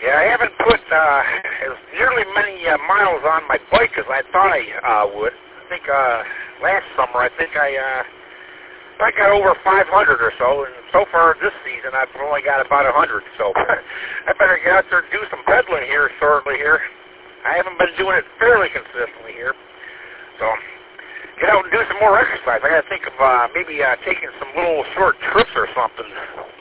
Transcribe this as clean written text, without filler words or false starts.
Yeah, I haven't put as nearly many miles on my bike as I thought I would. I think last summer, I got over 500 or so, and so far this season I've only got about 100. So I better get out there and do some pedaling here shortly here. I haven't been doing it fairly consistently here, so get out and do some more exercise. I got to think of maybe taking some little short trips or something.